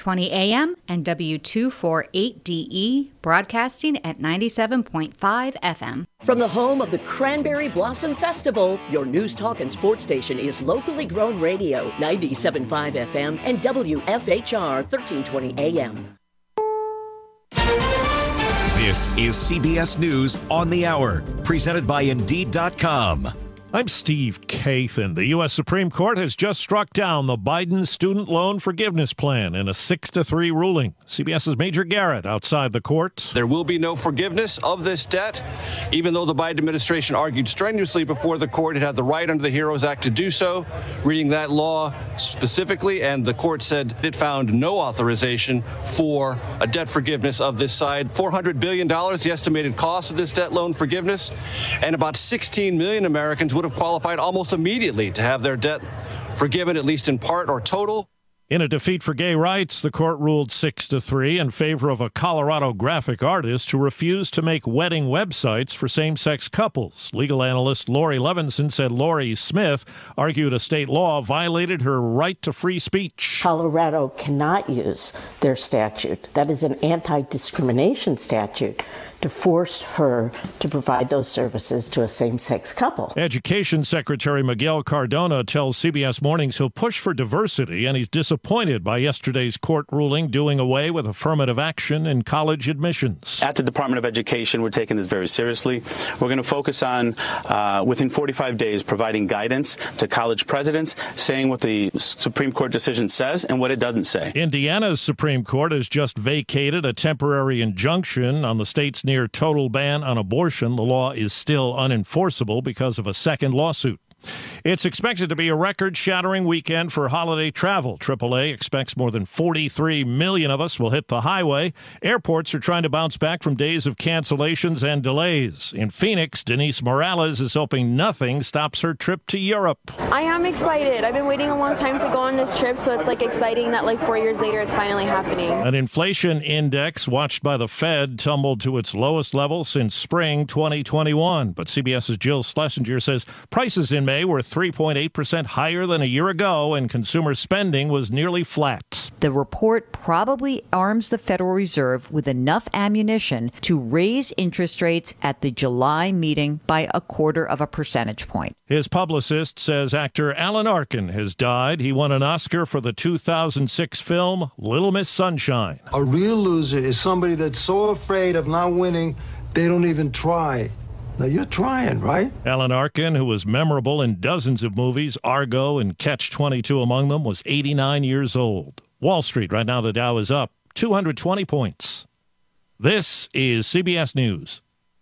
1320 AM and W248DE, broadcasting at 97.5 FM. From the home of the Cranberry Blossom Festival, your news, talk, and sports station is locally grown radio, 97.5 FM and WFHR 1320 AM. This is CBS News on the Hour, presented by Indeed.com. I'm Steve Kathan. The U.S. Supreme Court has just struck down the Biden student loan forgiveness plan in a 6-3 ruling. CBS's Major Garrett outside the court. There will be no forgiveness of this debt, even though the Biden administration argued strenuously before the court it had the right under the HEROES Act to do so, reading that law specifically, and the court said it found no authorization for a debt forgiveness of this side. $400 billion, the estimated cost of this debt loan forgiveness, and about 16 million Americans would have qualified almost immediately to have their debt forgiven, at least in part or total. In a defeat for gay rights, the court ruled 6-3 in favor of a Colorado graphic artist who refused to make wedding websites for same-sex couples. Legal analyst Lori Levinson said Lori Smith argued a state law violated her right to free speech. Colorado cannot use their statute, that is an anti-discrimination statute, to force her to provide those services to a same-sex couple. Education Secretary Miguel Cardona tells CBS Mornings he'll push for diversity, and he's disappointed by yesterday's court ruling doing away with affirmative action in college admissions. At the Department of Education, we're taking this very seriously. We're going to focus on, within 45 days, providing guidance to college presidents, saying what the Supreme Court decision says and what it doesn't say. Indiana's Supreme Court has just vacated a temporary injunction on the state's near total ban on abortion. The law is still unenforceable because of a second lawsuit. It's expected to be a record-shattering weekend for holiday travel. AAA expects more than 43 million of us will hit the highway. Airports are trying to bounce back from days of cancellations and delays. In Phoenix, Denise Morales is hoping nothing stops her trip to Europe. I am excited. I've been waiting a long time to go on this trip, so it's exciting that 4 years later it's finally happening. An inflation index watched by the Fed tumbled to its lowest level since spring 2021. But CBS's Jill Schlesinger says prices in May were 3.8% higher than a year ago, and consumer spending was nearly flat. The report probably arms the Federal Reserve with enough ammunition to raise interest rates at the July meeting by 0.25 percentage point. His publicist says actor Alan Arkin has died. He won an Oscar for the 2006 film Little Miss Sunshine. A real loser is somebody that's so afraid of not winning, they don't even try. Now, you're trying, right? Alan Arkin, who was memorable in dozens of movies, Argo and Catch-22 among them, was 89 years old. Wall Street, right now the Dow is up 220 points. This is CBS News.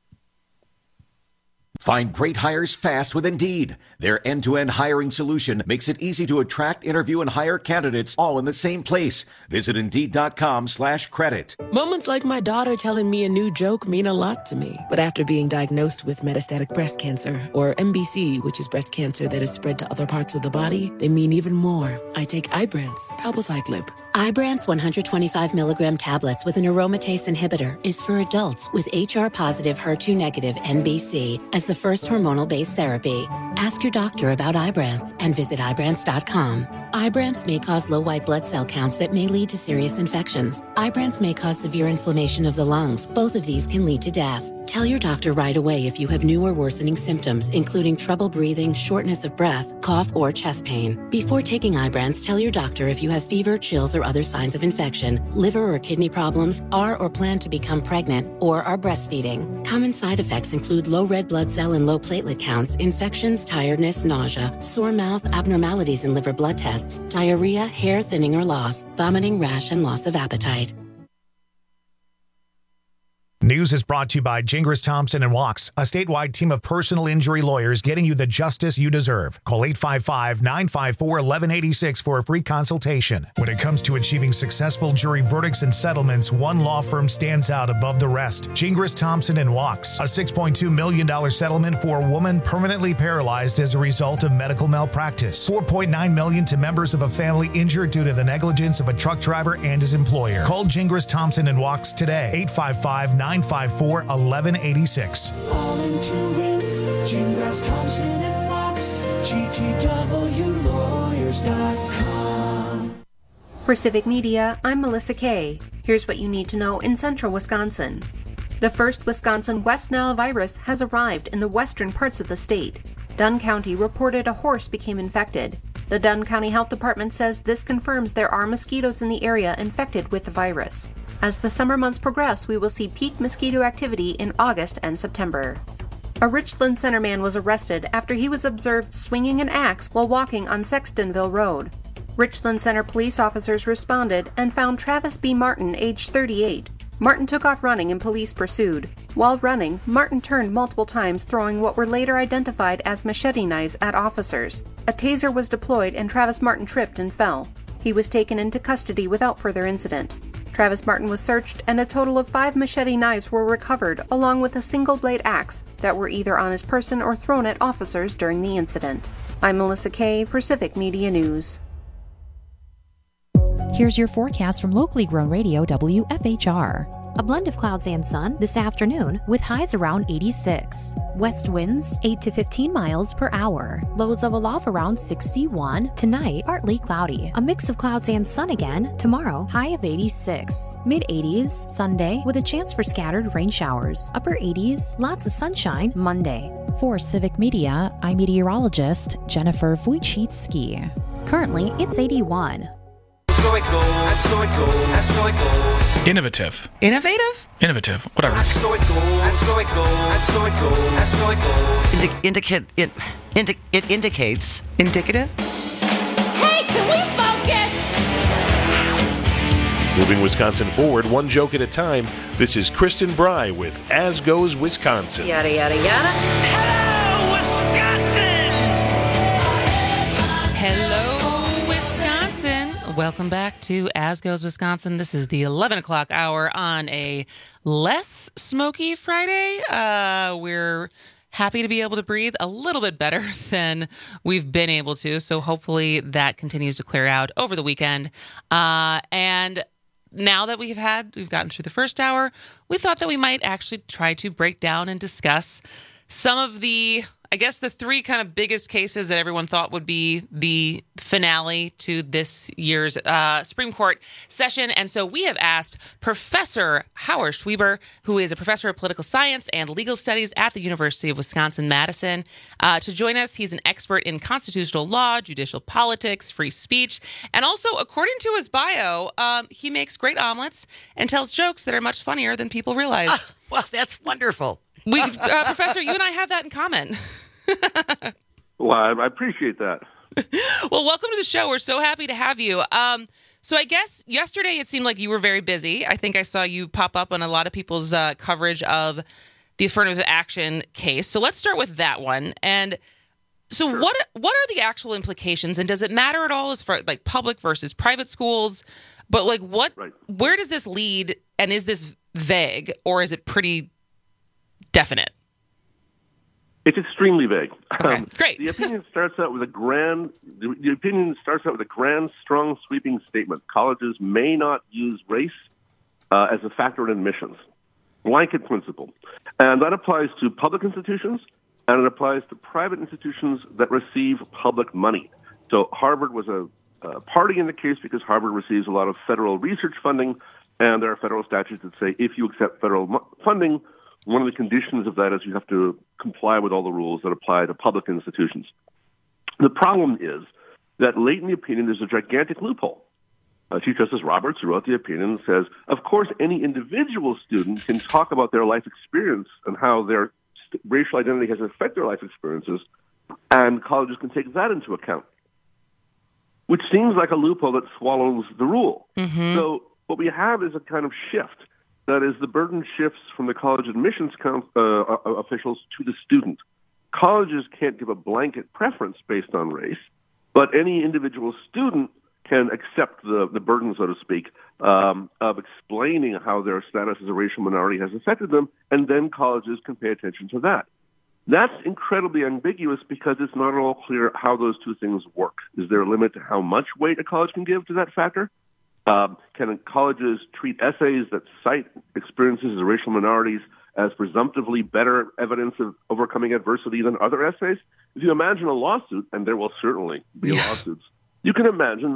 Find great hires fast with Indeed. Their end-to-end hiring solution makes it easy to attract, interview, and hire candidates all in the same place. Visit Indeed.com/credit. Moments like my daughter telling me a new joke mean a lot to me. But after being diagnosed with metastatic breast cancer, or MBC, which is breast cancer that is spread to other parts of the body, they mean even more. I take Ibrance, palbociclib. Ibrance 125 milligram tablets with an aromatase inhibitor is for adults with HR-positive, HER2-negative MBC as the first hormonal-based therapy. Ask your doctor about Ibrance and visit Ibrance.com. Ibrance may cause low white blood cell counts that may lead to serious infections. Ibrance may cause severe inflammation of the lungs. Both of these can lead to death. Tell your doctor right away if you have new or worsening symptoms, including trouble breathing, shortness of breath, cough, or chest pain. Before taking Ibrance, tell your doctor if you have fever, chills, or other signs of infection, liver or kidney problems, are or plan to become pregnant, or are breastfeeding. Common side effects include low red blood cell and low platelet counts, infections, tiredness, nausea, sore mouth, abnormalities in liver blood tests, diarrhea, hair thinning or loss, vomiting, rash, and loss of appetite. News is brought to you by Gingras Thompson & Walks, a statewide team of personal injury lawyers getting you the justice you deserve. Call 855-954-1186 for a free consultation. When it comes to achieving successful jury verdicts and settlements, one law firm stands out above the rest. Gingras Thompson & Walks, a $6.2 million settlement for a woman permanently paralyzed as a result of medical malpractice. $4.9 million to members of a family injured due to the negligence of a truck driver and his employer. Call Gingras Thompson & Walks today. 855-954-1186. All into it, Gingras Thompson & Walks, GTWlawyers.com. For Civic Media, I'm Melissa Kay. Here's what you need to know in central Wisconsin. The first Wisconsin West Nile virus has arrived in the western parts of the state. Dunn County reported a horse became infected. The Dunn County Health Department says this confirms there are mosquitoes in the area infected with the virus. As the summer months progress, we will see peak mosquito activity in August and September. A Richland Center man was arrested after he was observed swinging an axe while walking on Sextonville Road. Richland Center police officers responded and found Travis B. Martin, age 38. Martin took off running and police pursued. While running, Martin turned multiple times, throwing what were later identified as machete knives at officers. A taser was deployed and Travis Martin tripped and fell. He was taken into custody without further incident. Travis Martin was searched and a total of 5 machete knives were recovered, along with a single-blade axe that were either on his person or thrown at officers during the incident. I'm Melissa Kay for Civic Media News. Here's your forecast from locally grown radio WFHR. A blend of clouds and sun this afternoon with highs around 86. West winds 8 to 15 miles per hour. Lows level off around 61. Tonight, partly cloudy. A mix of clouds and sun again. Tomorrow, high of 86. Mid-80s Sunday with a chance for scattered rain showers. Upper 80s, lots of sunshine Monday. For Civic Media, I'm meteorologist Jennifer Wojcicki. Currently, it's 81. So it goes, and so it goes, and so it goes. Innovative. Innovative? Innovative. Whatever. And so it goes, and so it goes, and so it goes, and so it goes. It indicates. Indicative? Hey, can we focus? Moving Wisconsin forward, one joke at a time. This is Kristen Bry with As Goes Wisconsin. Yada, yada, yada. Hello, Wisconsin! Hello, welcome back to As Goes Wisconsin. This is the 11 o'clock hour on a less smoky Friday. We're happy to be able to breathe a little bit better than we've been able to. So hopefully that continues to clear out over the weekend. And now that we've gotten through the first hour, we thought that we might actually try to break down and discuss some of the 3 kind of biggest cases that everyone thought would be the finale to this year's Supreme Court session. And so we have asked Professor Howard Schweber, who is a professor of political science and legal studies at the University of Wisconsin-Madison, to join us. He's an expert in constitutional law, judicial politics, free speech, and also, according to his bio, he makes great omelets and tells jokes that are much funnier than people realize. Well, that's wonderful. Professor, you and I have that in common. Well, I appreciate that. Well, welcome to the show. We're so happy to have you. So I guess yesterday it seemed like you were very busy. I think I saw you pop up on a lot of people's coverage of the affirmative action case. So let's start with that one. And so sure. What are the actual implications? And does it matter at all as far like public versus private schools? But like where does this lead? And is this vague or is it pretty definite? It's extremely vague. Okay, great. The opinion starts out with a grand, strong, sweeping statement. Colleges may not use race as a factor in admissions. Blanket principle. And that applies to public institutions, and it applies to private institutions that receive public money. So Harvard was a party in the case because Harvard receives a lot of federal research funding, and there are federal statutes that say if you accept federal funding, one of the conditions of that is you have to comply with all the rules that apply to public institutions. The problem is that late in the opinion, there's a gigantic loophole. Chief Justice Roberts, who wrote the opinion, says, of course, any individual student can talk about their life experience and how their racial identity has affected their life experiences, and colleges can take that into account, which seems like a loophole that swallows the rule. Mm-hmm. So what we have is a kind of shift. That is, the burden shifts from the college admissions officials to the student. Colleges can't give a blanket preference based on race, but any individual student can accept the burden, so to speak, of explaining how their status as a racial minority has affected them, and then colleges can pay attention to that. That's incredibly ambiguous because it's not at all clear how those two things work. Is there a limit to how much weight a college can give to that factor? Can colleges treat essays that cite experiences as racial minorities as presumptively better evidence of overcoming adversity than other essays? If you imagine a lawsuit, and there will certainly be lawsuits, you can imagine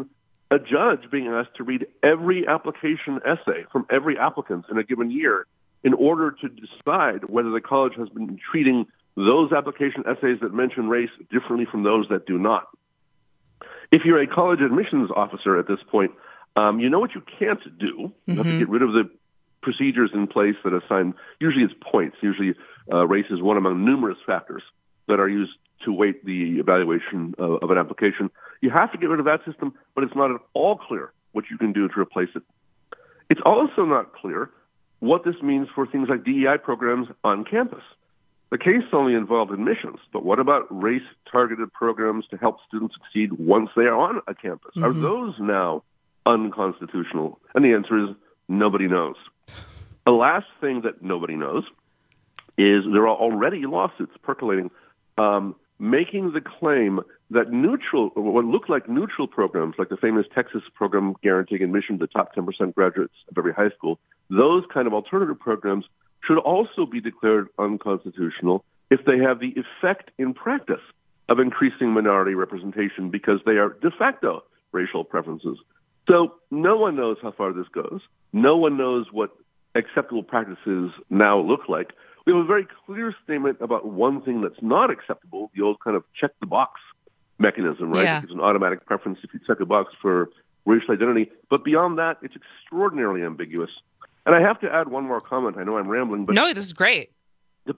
a judge being asked to read every application essay from every applicant in a given year in order to decide whether the college has been treating those application essays that mention race differently from those that do not. If you're a college admissions officer at this point, you know what you can't do. You have to get rid of the procedures in place that assign, usually it's points. Usually race is one among numerous factors that are used to weight the evaluation of an application. You have to get rid of that system, but it's not at all clear what you can do to replace it. It's also not clear what this means for things like DEI programs on campus. The case only involved admissions, but what about race-targeted programs to help students succeed once they are on a campus? Are those now unconstitutional? And the answer is nobody knows. The last thing that nobody knows is there are already lawsuits percolating making the claim that what look like neutral programs, like the famous Texas program guaranteeing admission to the top 10% graduates of every high school, those kind of alternative programs should also be declared unconstitutional if they have the effect in practice of increasing minority representation because they are de facto racial preferences. So no one knows how far this goes. No one knows what acceptable practices now look like. We have a very clear statement about one thing that's not acceptable, the old kind of check-the-box mechanism, right? Yeah. It's an automatic preference if you check a box for racial identity. But beyond that, it's extraordinarily ambiguous. And I have to add one more comment. I know I'm rambling, but no, this is great. The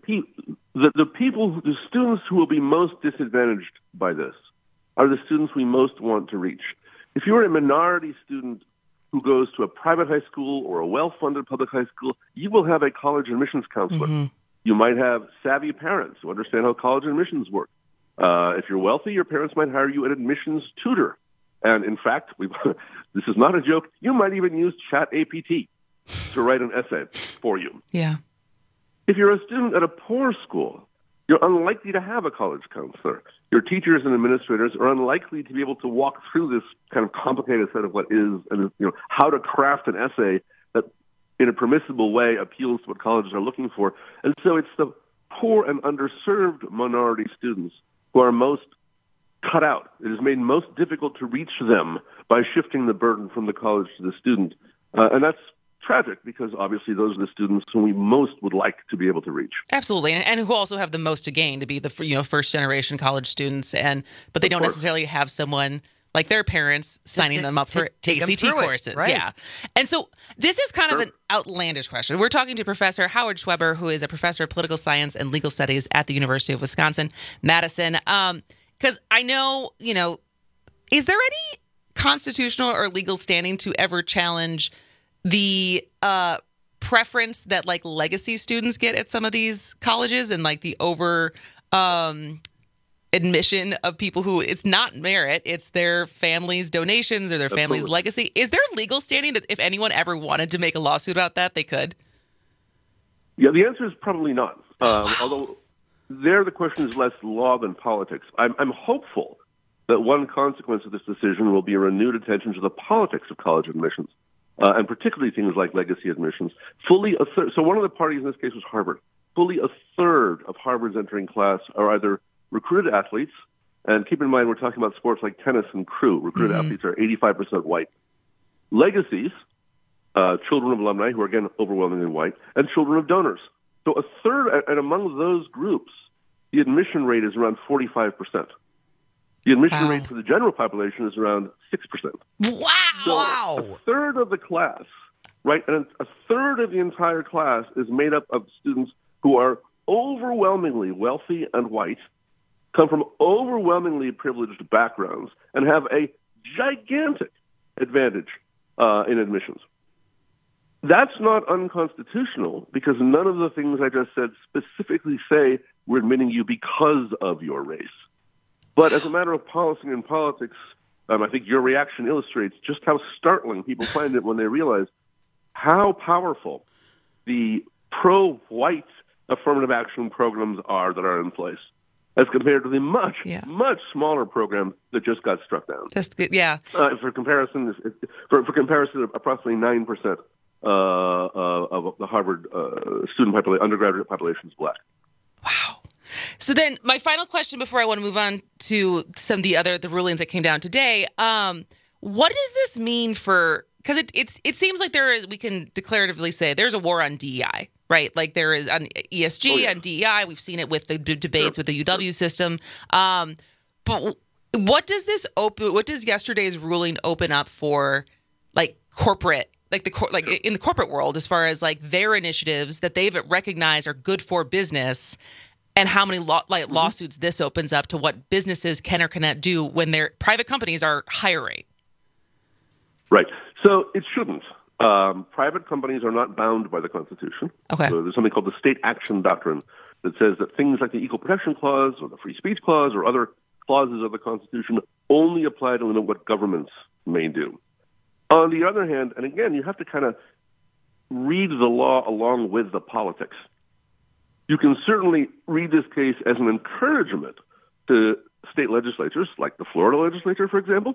students who will be most disadvantaged by this are the students we most want to reach. If you're a minority student who goes to a private high school or a well-funded public high school, you will have a college admissions counselor. You might have savvy parents who understand how college admissions work. If you're wealthy, your parents might hire you an admissions tutor. And in fact, this is not a joke, you might even use ChatAPT to write an essay for you. Yeah. If you're a student at a poor school, you're unlikely to have a college counselor. Your teachers and administrators are unlikely to be able to walk through this kind of complicated set of what is, and how to craft an essay that, in a permissible way, appeals to what colleges are looking for. And so it's the poor and underserved minority students who are most cut out. It is made most difficult to reach them by shifting the burden from the college to the student. And that's tragic because obviously those are the students who we most would like to be able to reach. Absolutely, and who also have the most to gain to be the first generation college students, but they don't necessarily have someone like their parents signing them up for ACT courses. Right. Yeah, and so this is kind of an outlandish question. We're talking to Professor Howard Schweber, who is a professor of political science and legal studies at the University of Wisconsin-Madison. Because I know, is there any constitutional or legal standing to ever challenge the preference that like legacy students get at some of these colleges and like the over admission of people who it's not merit, it's their family's donations or their family's legacy? Is there legal standing that if anyone ever wanted to make a lawsuit about that, they could? Yeah, the answer is probably not. Although there the question is less law than politics. I'm hopeful that one consequence of this decision will be a renewed attention to the politics of college admissions. And particularly things like legacy admissions. Fully a third. So one of the parties in this case was Harvard. Fully a third of Harvard's entering class are either recruited athletes, and keep in mind we're talking about sports like tennis and crew. Recruited athletes are 85% white. Legacies, children of alumni who are again overwhelmingly white, and children of donors. So a third, and among those groups, the admission rate is around 45%. The admission rate for the general population is around 6%. Wow! So a third of the class, right, and a third of the entire class is made up of students who are overwhelmingly wealthy and white, come from overwhelmingly privileged backgrounds, and have a gigantic advantage in admissions. That's not unconstitutional because none of the things I just said specifically say we're admitting you because of your race. But as a matter of policy and politics, I think your reaction illustrates just how startling people find it when they realize how powerful the pro-white affirmative action programs are that are in place as compared to the much smaller program that just got struck down. For comparison, approximately 9% of the Harvard student population, undergraduate population is black. Wow. So then my final question before I want to move on to some of the rulings that came down today. what does this mean for? Because it seems like we can declaratively say there's a war on DEI, right? Like there is on ESG, on DEI. We've seen it with the debates with the UW system. But what does yesterday's ruling open up for, like corporate, in the corporate world, as far as like their initiatives that they've recognized are good for business, and how many lawsuits this opens up to what businesses can or cannot do when their private companies are hiring? Right. So it shouldn't. Private companies are not bound by the Constitution. Okay. So there's something called the state action doctrine that says that things like the Equal Protection Clause or the Free Speech Clause or other clauses of the Constitution only apply to limit what governments may do. On the other hand, and again, you have to kind of read the law along with the politics. You can certainly read this case as an encouragement to state legislatures, like the Florida legislature, for example,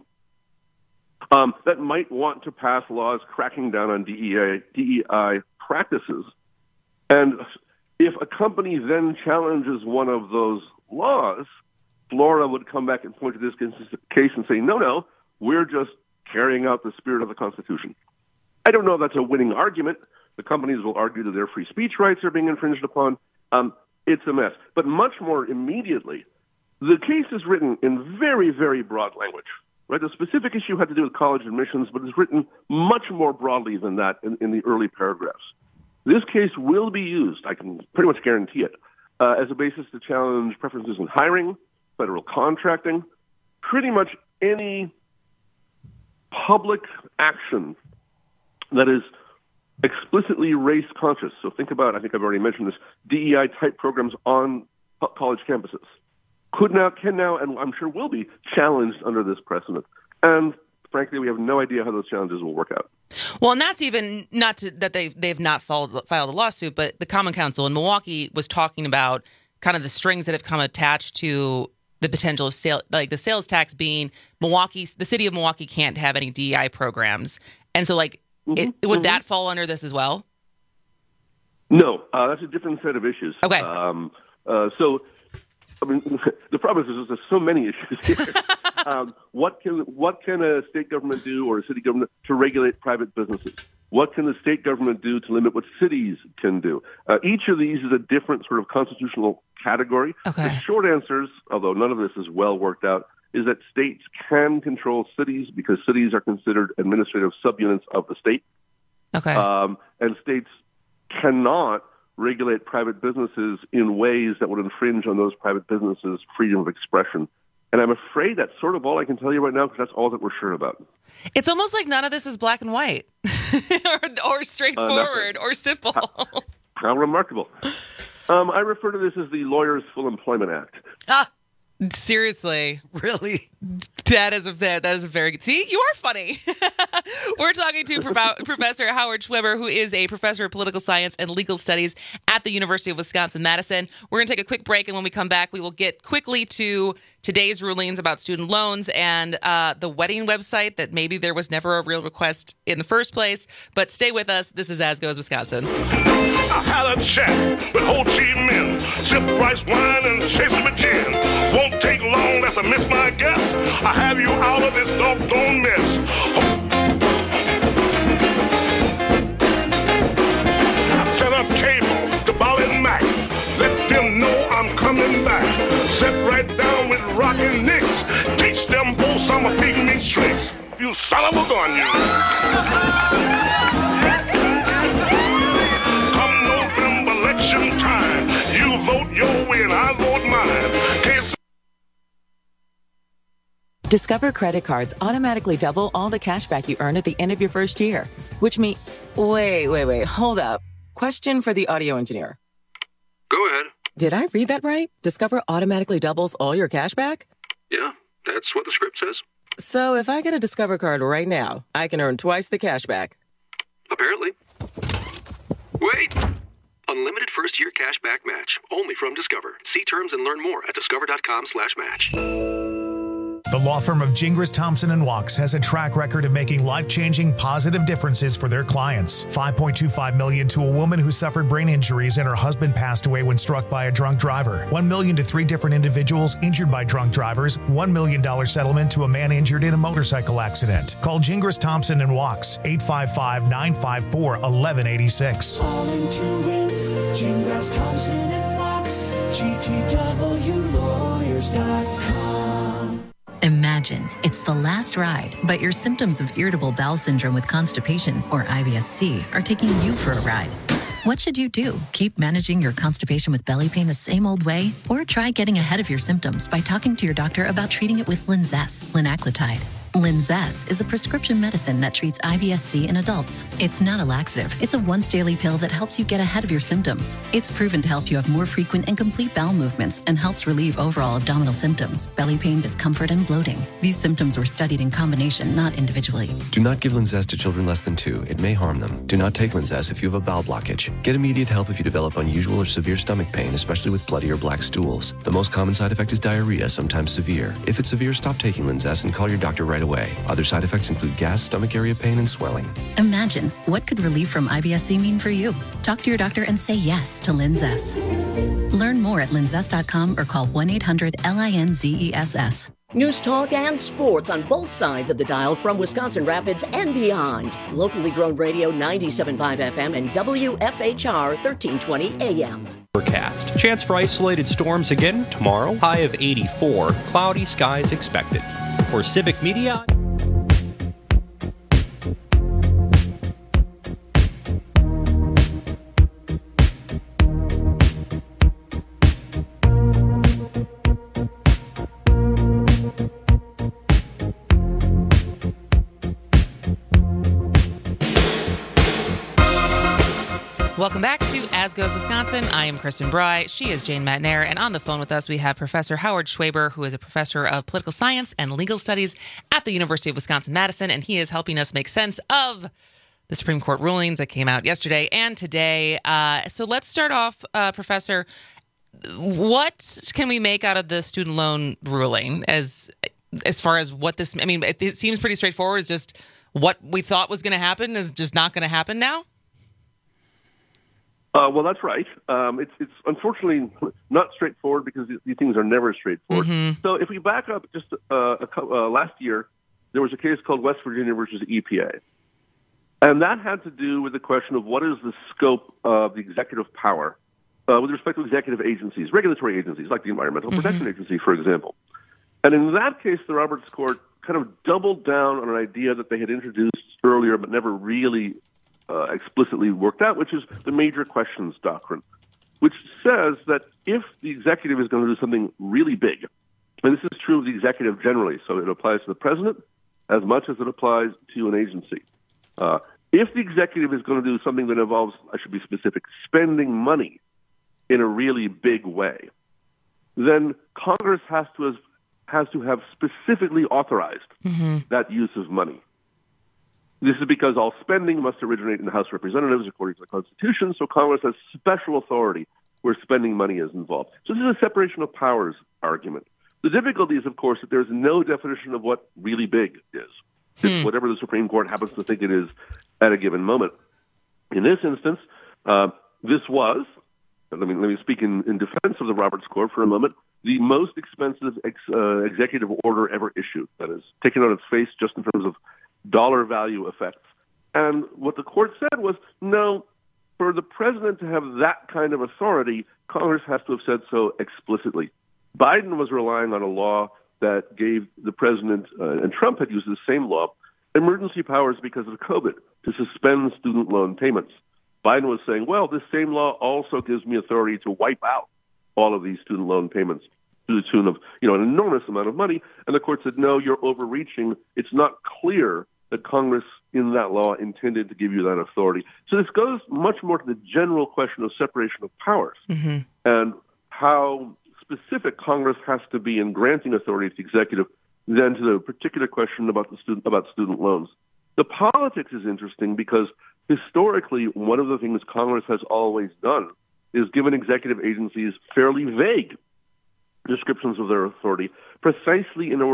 that might want to pass laws cracking down on DEI practices. And if a company then challenges one of those laws, Florida would come back and point to this case and say, no, we're just carrying out the spirit of the Constitution. I don't know if that's a winning argument. The companies will argue that their free speech rights are being infringed upon. It's a mess. But much more immediately, the case is written in very, very broad language. Right, the specific issue had to do with college admissions, but it's written much more broadly than that in the early paragraphs. This case will be used, I can pretty much guarantee it, as a basis to challenge preferences in hiring, federal contracting, pretty much any public action that is explicitly race conscious. So think about, I think I've already mentioned this, DEI type programs on college campuses. Can now, and I'm sure will be challenged under this precedent. And frankly, we have no idea how those challenges will work out. Well, and that's even that they've not filed a lawsuit, but the Common Council in Milwaukee was talking about kind of the strings that have come attached to the potential of the sales tax being the city of Milwaukee can't have any DEI programs. And so would that fall under this as well? No, that's a different set of issues. Okay. I mean, the problem is there's so many issues here. What can a state government do or a city government to regulate private businesses? What can the state government do to limit what cities can do? Each of these is a different sort of constitutional category. Okay. The short answers, although none of this is well worked out, is that states can control cities because cities are considered administrative subunits of the state. Okay. And states cannot regulate private businesses in ways that would infringe on those private businesses' freedom of expression. And I'm afraid that's sort of all I can tell you right now because that's all that we're sure about. It's almost like none of this is black and white or straightforward or simple. How remarkable. I refer to this as the Lawyers' Full Employment Act. Seriously. Really? That is a very good. See, you are funny. We're talking to Professor Howard Schweber, who is a professor of political science and legal studies at the University of Wisconsin-Madison. We're going to take a quick break, and when we come back, we will get quickly to today's rulings about student loans and the wedding website that maybe there was never a real request in the first place. But stay with us. This is As Goes Wisconsin. I had a chat with Ho Chi Minh, sip rice wine and chase it with gin. Won't take long, that's a miss my guess. I have you out of this doggone mess. I set up cable to Ball and Mac. Let them know I'm coming back. Sit right down with Rocky Nicks. Teach them both some of pygmy tricks. You son of a gun, you. Come November election time, you vote your way and I vote mine. Case Discover credit cards automatically double all the cash back you earn at the end of your first year, which means... Wait, hold up. Question for the audio engineer. Go ahead. Did I read that right? Discover automatically doubles all your cash back? Yeah, that's what the script says. So if I get a Discover card right now, I can earn twice the cash back. Apparently. Wait! Unlimited first-year cash back match. Only from Discover. See terms and learn more at discover.com/match. The law firm of Gingras, Thompson & Walks has a track record of making life-changing positive differences for their clients. $5.25 million to a woman who suffered brain injuries and her husband passed away when struck by a drunk driver. $1 million to 3 different individuals injured by drunk drivers. $1 million settlement to a man injured in a motorcycle accident. Call Gingras, Thompson & Walks, 855-954-1186. Calling to win, Gingras, Thompson & Walks, GTWlawyers.com. Imagine it's the last ride, but your symptoms of irritable bowel syndrome with constipation, or IBS-C, are taking you for a ride. What should you do? Keep managing your constipation with belly pain the same old way? Or try getting ahead of your symptoms by talking to your doctor about treating it with Linzess, linaclotide. Linzess is a prescription medicine that treats IBS-C in adults. It's not a laxative. It's a once-daily pill that helps you get ahead of your symptoms. It's proven to help you have more frequent and complete bowel movements and helps relieve overall abdominal symptoms, belly pain, discomfort, and bloating. These symptoms were studied in combination, not individually. Do not give Linzess to children less than 2. It may harm them. Do not take Linzess if you have a bowel blockage. Get immediate help if you develop unusual or severe stomach pain, especially with bloody or black stools. The most common side effect is diarrhea, sometimes severe. If it's severe, stop taking Linzess and call your doctor right away. Other side effects include gas, stomach area pain, and swelling. Imagine, what could relief from IBS-C mean for you? Talk to your doctor and say yes to Linzess. Learn more at linzess.com or call 1-800-LINZESS. News talk and sports on both sides of the dial from Wisconsin Rapids and beyond. Locally grown radio 97.5 FM and WFHR 1320 AM. Forecast. Chance for isolated storms again tomorrow. High of 84. Cloudy skies expected. For Civic Media. Welcome back to As Goes Wisconsin. I am Kristen Bry. She is Jane Matnair. And on the phone with us, we have Professor Howard Schwaber, who is a professor of political science and legal studies at the University of Wisconsin-Madison. And he is helping us make sense of the Supreme Court rulings that came out yesterday and today. So let's start off, Professor. What can we make out of the student loan ruling as far as what this, I mean, it seems pretty straightforward. It's just what we thought was going to happen is just not going to happen now? Well, that's right. It's unfortunately not straightforward because these things are never straightforward. Mm-hmm. So if we back up just last year, there was a case called West Virginia versus EPA. And that had to do with the question of what is the scope of the executive power with respect to executive agencies, regulatory agencies like the Environmental Protection Agency, for example. And in that case, the Roberts Court kind of doubled down on an idea that they had introduced earlier but never really explicitly worked out, which is the major questions doctrine, which says that if the executive is going to do something really big, and this is true of the executive generally, so it applies to the president as much as it applies to an agency. If the executive is going to do something that involves, I should be specific, spending money in a really big way, then Congress has to have specifically authorized that use of money. This is because all spending must originate in the House of Representatives according to the Constitution, so Congress has special authority where spending money is involved. So this is a separation of powers argument. The difficulty is, of course, that there's no definition of what really big is. It's whatever the Supreme Court happens to think it is at a given moment. In this instance, this was, let me speak in defense of the Roberts Court for a moment, the most expensive executive order ever issued. That is, taken on its face just in terms of dollar value effects. And what the court said was, no, for the president to have that kind of authority, Congress has to have said so explicitly. Biden was relying on a law that gave the president, and Trump had used the same law, emergency powers because of COVID to suspend student loan payments. Biden was saying, well, this same law also gives me authority to wipe out all of these student loan payments to the tune of, an enormous amount of money. And the court said, no, you're overreaching. It's not clear that Congress in that law intended to give you that authority. So this goes much more to the general question of separation of powers and how specific Congress has to be in granting authority to the executive than to the particular question about student loans. The politics is interesting because historically, one of the things Congress has always done is given executive agencies fairly vague descriptions of their authority, precisely in order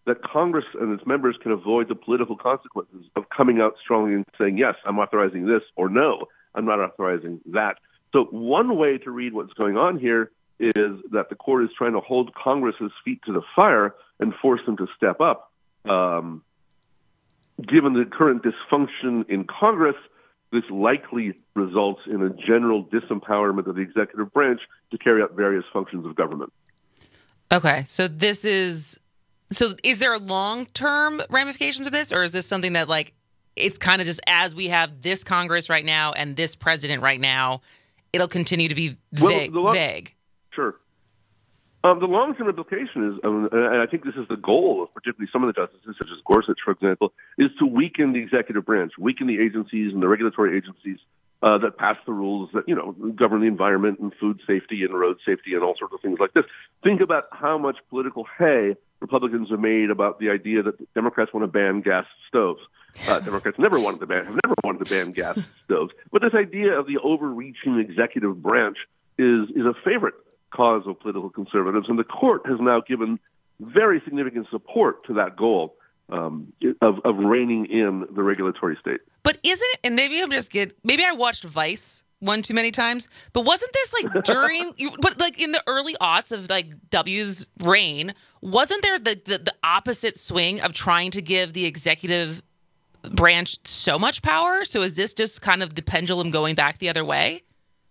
that Congress and its members can avoid the political consequences of coming out strongly and saying, yes, I'm authorizing this, or no, I'm not authorizing that. So one way to read what's going on here is that the court is trying to hold Congress's feet to the fire and force them to step up. Given the current dysfunction in Congress, this likely results in a general disempowerment of the executive branch to carry out various functions of government. Okay, so is there long-term ramifications of this, or is this something that, like, it's kind of just as we have this Congress right now and this president right now, it'll continue to be vague? Sure. The long-term implication is, and I think this is the goal of particularly some of the justices, such as Gorsuch, for example, is to weaken the executive branch, weaken the agencies and the regulatory agencies that pass the rules that, govern the environment and food safety and road safety and all sorts of things like this. Think about how much political hay Republicans have made about the idea that Democrats want to ban gas stoves. Democrats have never wanted to ban gas stoves. But this idea of the overreaching executive branch is a favorite cause of political conservatives, and the court has now given very significant support to that goal of reining in the regulatory state. But isn't it, and maybe maybe I watched Vice one too many times, but wasn't this like during, but like in the early aughts of like W's reign, wasn't there the opposite swing of trying to give the executive branch so much power? So is this just kind of the pendulum going back the other way?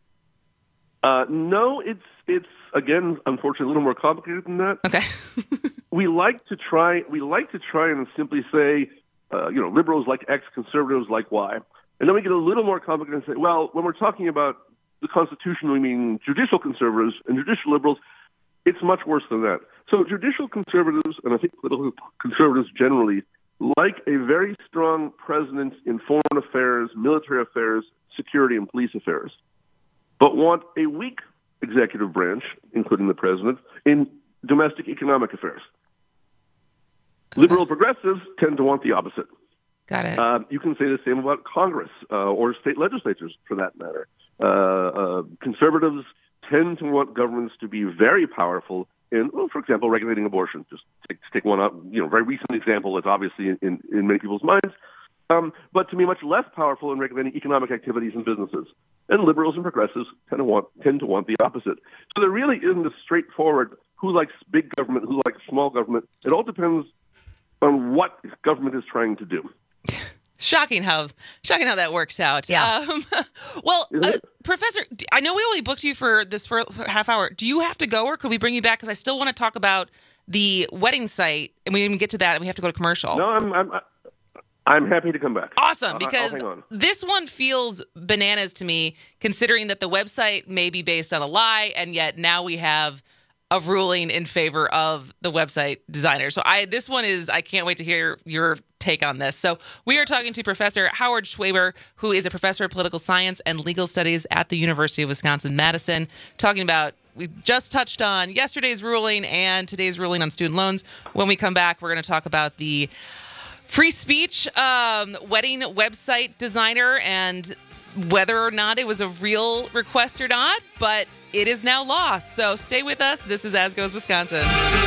No, it's again, unfortunately, a little more complicated than that. Okay. we like to try and simply say, liberals like X, conservatives like Y. And then we get a little more complicated and say, well, when we're talking about the Constitution, we mean judicial conservatives and judicial liberals. It's much worse than that. So judicial conservatives, and I think political conservatives generally, like a very strong presence in foreign affairs, military affairs, security, and police affairs, but want a weak executive branch, including the president, in domestic economic affairs. Liberal progressives tend to want the opposite. Got it. You can say the same about Congress or state legislatures, for that matter. Conservatives tend to want governments to be very powerful in, for example, regulating abortion. Just take one out, very recent example that's obviously in many people's minds. But to be much less powerful in regulating economic activities and businesses. And liberals and progressives tend to want the opposite. So there really isn't a straightforward who likes big government, who likes small government. It all depends on what government is trying to do. Shocking how that works out. Yeah. Professor, I know we only booked you for a half hour. Do you have to go, or could we bring you back? Because I still want to talk about the wedding site, and we didn't even get to that, and we have to go to commercial. No, I'm happy to come back. Awesome, because this one feels bananas to me, considering that the website may be based on a lie, and yet now we have a ruling in favor of the website designer. So I can't wait to hear your take on this. So we are talking to Professor Howard Schweber, who is a professor of political science and legal studies at the University of Wisconsin-Madison, talking about, we just touched on yesterday's ruling and today's ruling on student loans. When we come back, we're going to talk about the free speech wedding website designer and whether or not it was a real request or not, but it is now law. So stay with us. This is As Goes Wisconsin.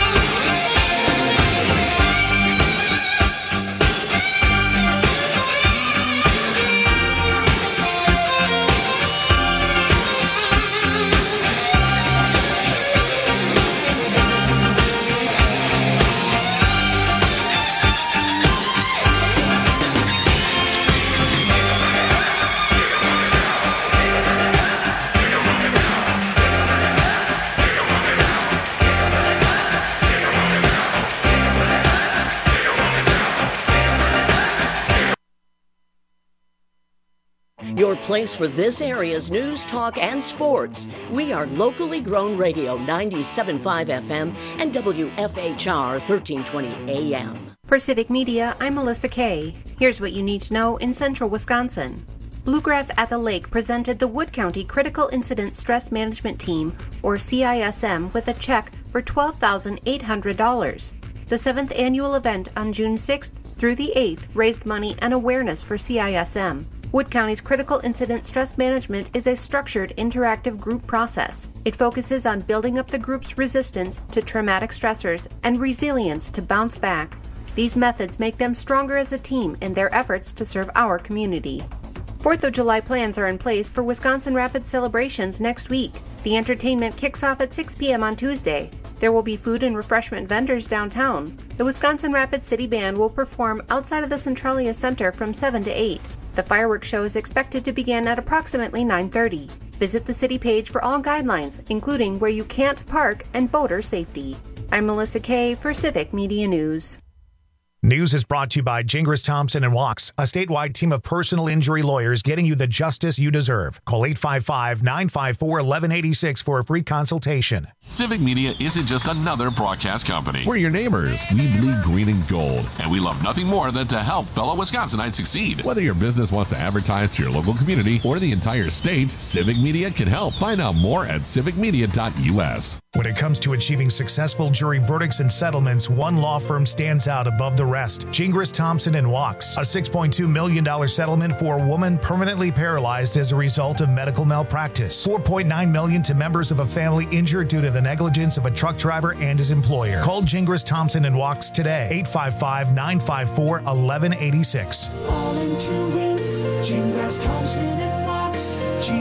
Your place for this area's news, talk, and sports. We are locally grown radio 97.5 FM and WFHR 1320 AM. For Civic Media, I'm Melissa Kay. Here's what you need to know in central Wisconsin. Bluegrass at the Lake presented the Wood County Critical Incident Stress Management Team, or CISM, with a check for $12,800. The 7th annual event on June 6th through the 8th raised money and awareness for CISM. Wood County's Critical Incident Stress Management is a structured, interactive group process. It focuses on building up the group's resistance to traumatic stressors and resilience to bounce back. These methods make them stronger as a team in their efforts to serve our community. 4th of July plans are in place for Wisconsin Rapids celebrations next week. The entertainment kicks off at 6 p.m. on Tuesday. There will be food and refreshment vendors downtown. The Wisconsin Rapids City Band will perform outside of the Centralia Center from 7 to 8. The fireworks show is expected to begin at approximately 9:30. Visit the city page for all guidelines, including where you can't park and boater safety. I'm Melissa Kay for Civic Media News. News is brought to you by Gingras Thompson & Walks, a statewide team of personal injury lawyers getting you the justice you deserve. Call 855-954-1186 for a free consultation. Civic Media isn't just another broadcast company. We're your neighbors. We bleed green and gold, and we love nothing more than to help fellow Wisconsinites succeed. Whether your business wants to advertise to your local community or the entire state, Civic Media can help. Find out more at civicmedia.us. When it comes to achieving successful jury verdicts and settlements, one law firm stands out above the rest. Gingras Thompson & Walks, a $6.2 million settlement for a woman permanently paralyzed as a result of medical malpractice. $4.9 million to members of a family injured due to the negligence of a truck driver and his employer. Call Gingras Thompson & Walks today, 855-954-1186. All in to win. Gingras Thompson & Walks.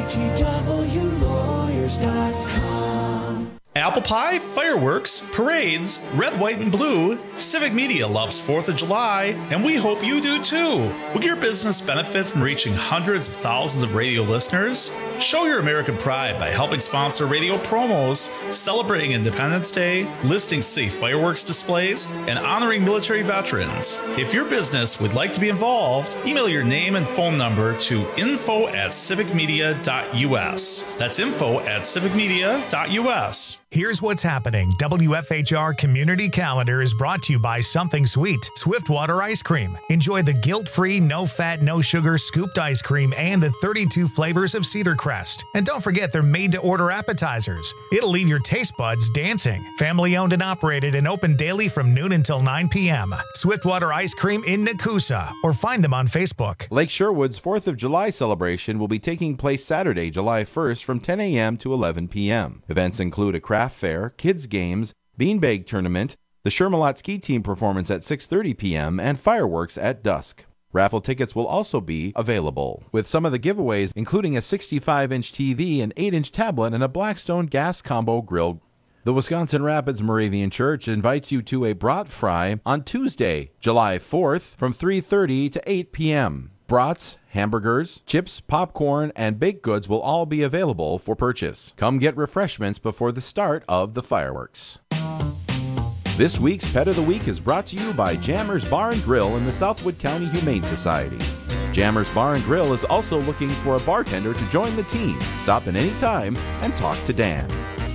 GTWlawyers.com. Apple pie, fireworks, parades, red, white, and blue. Civic Media loves 4th of July, and we hope you do too. Will your business benefit from reaching hundreds of thousands of radio listeners? Show your American pride by helping sponsor radio promos, celebrating Independence Day, listing safe fireworks displays, and honoring military veterans. If your business would like to be involved, email your name and phone number to info@civicmedia.us. That's info@civicmedia.us. Here's what's happening. WFHR Community Calendar is brought to you by Something Sweet, Swiftwater Ice Cream. Enjoy the guilt-free, no-fat, no-sugar scooped ice cream and the 32 flavors of Cedar Crest. And don't forget they're made-to-order appetizers. It'll leave your taste buds dancing. Family-owned and operated and open daily from noon until 9 p.m. Swiftwater Ice Cream in Nakusa, or find them on Facebook. Lake Sherwood's 4th of July celebration will be taking place Saturday, July 1st from 10 a.m. to 11 p.m. Events include a craft fair, kids games, beanbag tournament, the Shermalot ski team performance at 6:30 p.m., and fireworks at dusk. Raffle tickets will also be available, with some of the giveaways including a 65-inch TV, an 8-inch tablet, and a Blackstone gas combo grill. The Wisconsin Rapids Moravian Church invites you to a brat fry on Tuesday, July 4th from 3:30 to 8 p.m. Brats, hamburgers, chips, popcorn, and baked goods will all be available for purchase. Come get refreshments before the start of the fireworks. This week's Pet of the Week is brought to you by Jammers Bar and Grill in the Southwood County Humane Society. Jammers Bar and Grill is also looking for a bartender to join the team. Stop in any time and talk to Dan.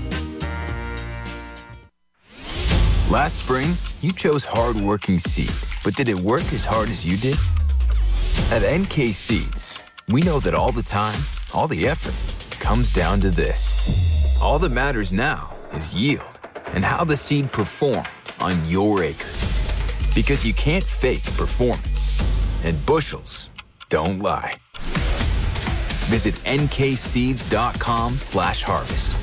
Last spring, you chose hard-working seed, but did it work as hard as you did? At NK Seeds, we know that all the time, all the effort, comes down to this. All that matters now is yield and how the seed performed on your acre. Because you can't fake performance, and bushels don't lie. Visit nkseeds.com/harvest.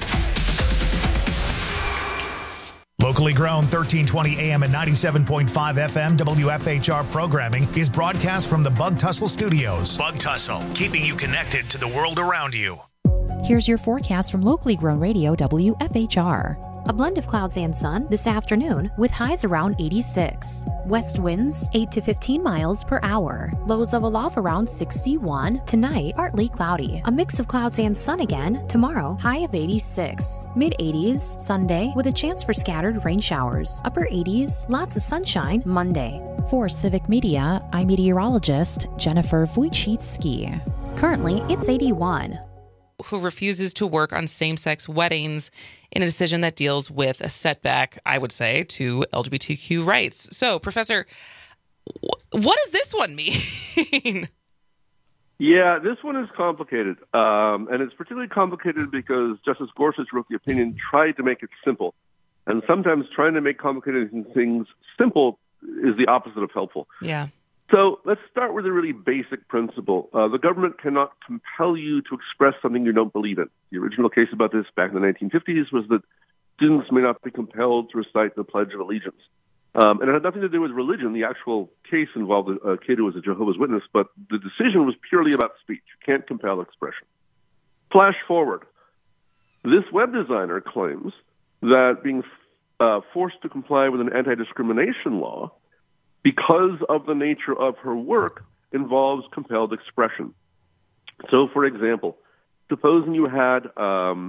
Locally grown 1320 AM and 97.5 FM WFHR programming is broadcast from the Bug Tussle Studios. Bug Tussle, keeping you connected to the world around you. Here's your forecast from locally grown radio WFHR. A blend of clouds and sun this afternoon with highs around 86. West winds 8 to 15 miles per hour. Lows of a low around 61. Tonight, partly cloudy. A mix of clouds and sun again. Tomorrow, high of 86. Mid-80s Sunday with a chance for scattered rain showers. Upper 80s, lots of sunshine Monday. For Civic Media, I'm meteorologist Jennifer Wojcicki. Currently, it's 81. Who refuses to work on same-sex weddings in a decision that deals with a setback, I would say, to LGBTQ rights. So, Professor, what does this one mean? Yeah, this one is complicated. And it's particularly complicated because Justice Gorsuch wrote the opinion, tried to make it simple. And sometimes trying to make complicated things simple is the opposite of helpful. Yeah. So let's start with a really basic principle. The government cannot compel you to express something you don't believe in. The original case about this back in the 1950s was that students may not be compelled to recite the Pledge of Allegiance. And it had nothing to do with religion. The actual case involved a kid who was a Jehovah's Witness, but the decision was purely about speech. You can't compel expression. Flash forward. This web designer claims that being forced to comply with an anti-discrimination law because of the nature of her work involves compelled expression. So, for example, supposing you had an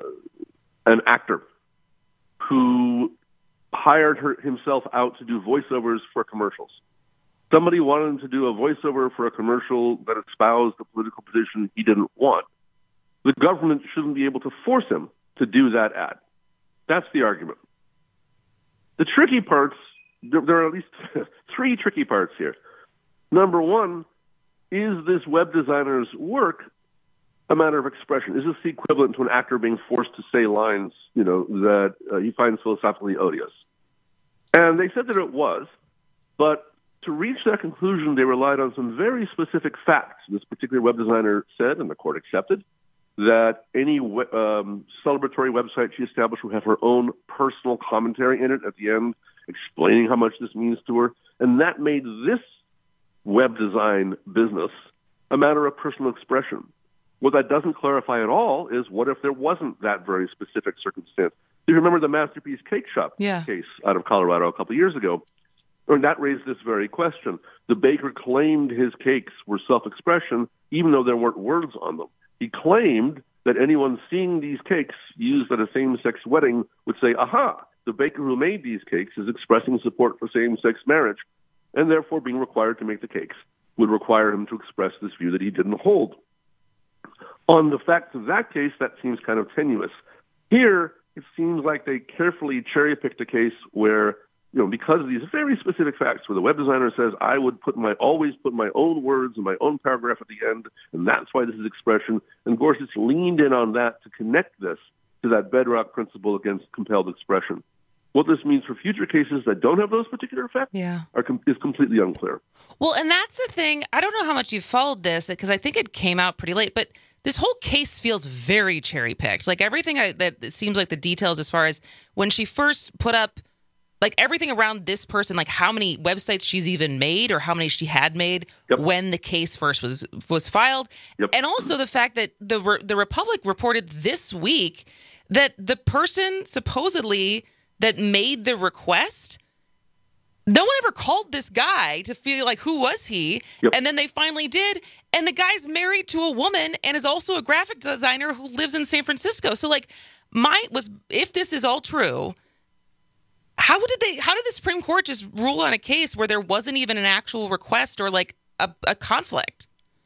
actor who hired himself out to do voiceovers for commercials. Somebody wanted him to do a voiceover for a commercial that espoused a political position he didn't want. The government shouldn't be able to force him to do that ad. That's the argument. The tricky parts, there are at least three tricky parts here. Number one, is this web designer's work a matter of expression? Is this the equivalent to an actor being forced to say lines, that he finds philosophically odious? And they said that it was, but to reach that conclusion, they relied on some very specific facts. This particular web designer said, and the court accepted, that any celebratory website she established would have her own personal commentary in it at the end, explaining how much this means to her. And that made this web design business a matter of personal expression. What that doesn't clarify at all is what if there wasn't that very specific circumstance? Do you remember the Masterpiece Cake Shop case out of Colorado a couple of years ago? And that raised this very question. The baker claimed his cakes were self-expression, even though there weren't words on them. He claimed that anyone seeing these cakes used at a same-sex wedding would say, aha, the baker who made these cakes is expressing support for same-sex marriage, and therefore being required to make the cakes would require him to express this view that he didn't hold. On the facts of that case, that seems kind of tenuous. Here, it seems like they carefully cherry-picked a case where, because of these very specific facts, where the web designer says, I would always put my own words in my own paragraph at the end, and that's why this is expression. And Gorsuch leaned in on that to connect this to that bedrock principle against compelled expression. What this means for future cases that don't have those particular effects is completely unclear. Well, and that's the thing. I don't know how much you followed this, because I think it came out pretty late, but this whole case feels very cherry-picked. Like everything that it seems like the details as far as when she first put up, like everything around this person, like how many websites she's even made or how many she had made when the case first was filed. And also the fact that the Republic reported this week that the person supposedly that made the request, no one ever called this guy to feel like, who was he? And then they finally did. And the guy's married to a woman and is also a graphic designer who lives in San Francisco. So like if this is all true, how did the Supreme Court just rule on a case where there wasn't even an actual request or like a conflict?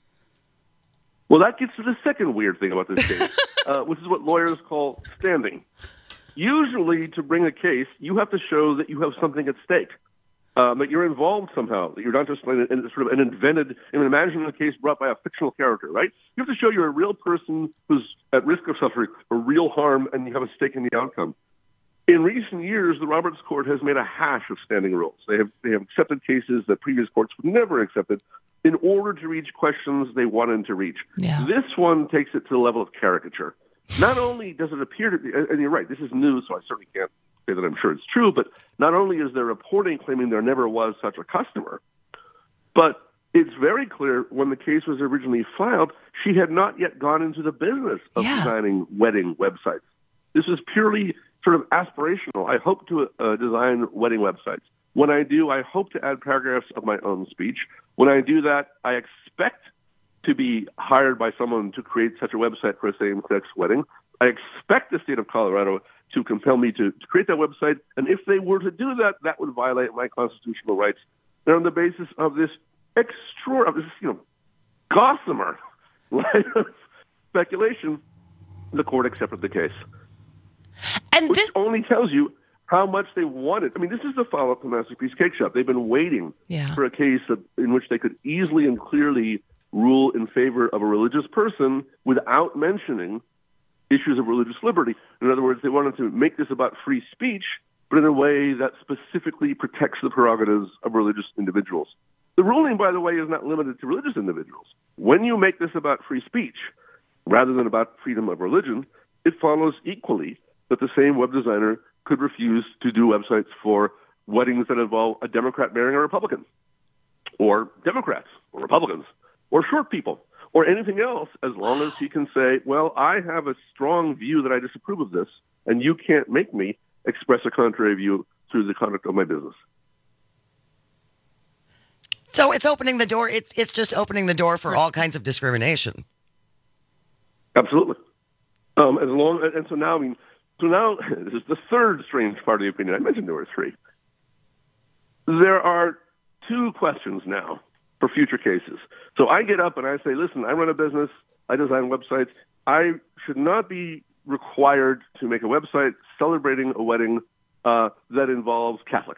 Well, that gets to the second weird thing about this case, which is what lawyers call standing. Usually, to bring a case, you have to show that you have something at stake, that you're involved somehow, that you're not just sort of an invented. Imagine a case brought by a fictional character, right? You have to show you're a real person who's at risk of suffering a real harm, and you have a stake in the outcome. In recent years, the Roberts Court has made a hash of standing rules. They have accepted cases that previous courts would never accepted in order to reach questions they wanted to reach. This one takes it to the level of caricature. Not only does it appear to be, and you're right, this is news, so I certainly can't say that I'm sure it's true, but not only is there reporting claiming there never was such a customer, but it's very clear when the case was originally filed, she had not yet gone into the business of designing wedding websites. This is purely sort of aspirational. I hope to design wedding websites. When I do, I hope to add paragraphs of my own speech. When I do that, I expect to be hired by someone to create such a website for a same-sex wedding. I expect the state of Colorado to compel me to create that website, and if they were to do that, that would violate my constitutional rights. And on the basis of this gossamer line of speculation, the court accepted the case. And which only tells you how much they wanted. I mean, this is the follow-up to Masterpiece Cake Shop. They've been waiting for a case in which they could easily and clearly rule in favor of a religious person without mentioning issues of religious liberty. In other words, they wanted to make this about free speech, but in a way that specifically protects the prerogatives of religious individuals. The ruling, by the way, is not limited to religious individuals. When you make this about free speech rather than about freedom of religion, it follows equally that the same web designer could refuse to do websites for weddings that involve a Democrat marrying a Republican, or Democrats, or Republicans, or short people, or anything else, as long as he can say, well, I have a strong view that I disapprove of this, and you can't make me express a contrary view through the conduct of my business. So it's opening the door. It's just opening the door for all kinds of discrimination. Absolutely. So now this is the third strange part of the opinion. I mentioned there were three. There are two questions now for future cases. So I get up and I say, listen, I run a business. I design websites. I should not be required to make a website celebrating a wedding that involves Catholics.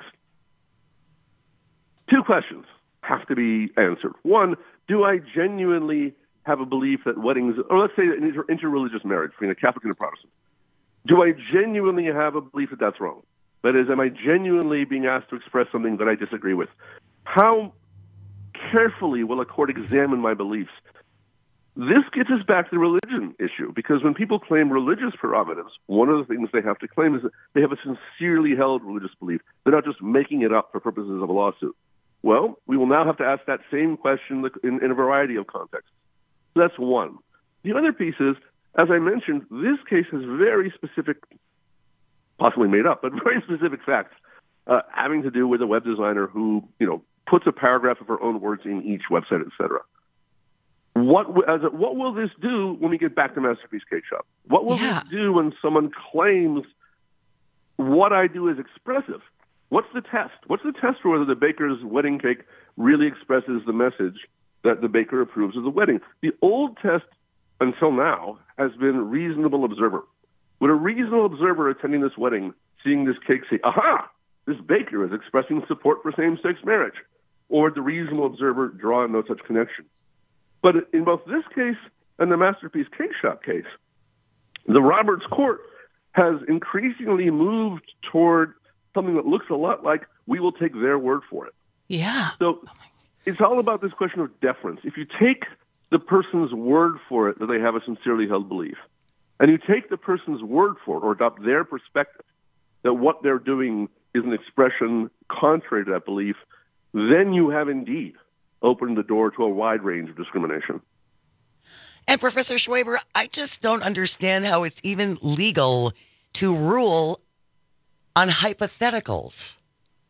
Two questions have to be answered. One, do I genuinely have a belief that weddings, or let's say an interreligious marriage between a Catholic and a Protestant, do I genuinely have a belief that that's wrong? That is, am I genuinely being asked to express something that I disagree with? How carefully will a court examine my beliefs? This gets us back to the religion issue, because when people claim religious prerogatives, one of the things they have to claim is that they have a sincerely held religious belief. They're not just making it up for purposes of a lawsuit. Well, we will now have to ask that same question in a variety of contexts. So that's one. The other piece is, as I mentioned, this case has very specific, possibly made up, but very specific facts having to do with a web designer who, puts a paragraph of her own words in each website, et cetera. What will this do when we get back to Masterpiece Cake Shop? What will this do when someone claims what I do is expressive? What's the test? What's the test for whether the baker's wedding cake really expresses the message that the baker approves of the wedding? The old test until now has been reasonable observer. Would a reasonable observer attending this wedding, seeing this cake, say, aha, this baker is expressing support for same-sex marriage? Or would the reasonable observer draw no such connection? But in both this case and the Masterpiece Cake Shop case, the Roberts Court has increasingly moved toward something that looks a lot like we will take their word for it. Yeah. So it's all about this question of deference. If you take the person's word for it that they have a sincerely held belief, and you take the person's word for it or adopt their perspective that what they're doing is an expression contrary to that belief, then you have indeed opened the door to a wide range of discrimination. And Professor Schwaber, I just don't understand how it's even legal to rule on hypotheticals.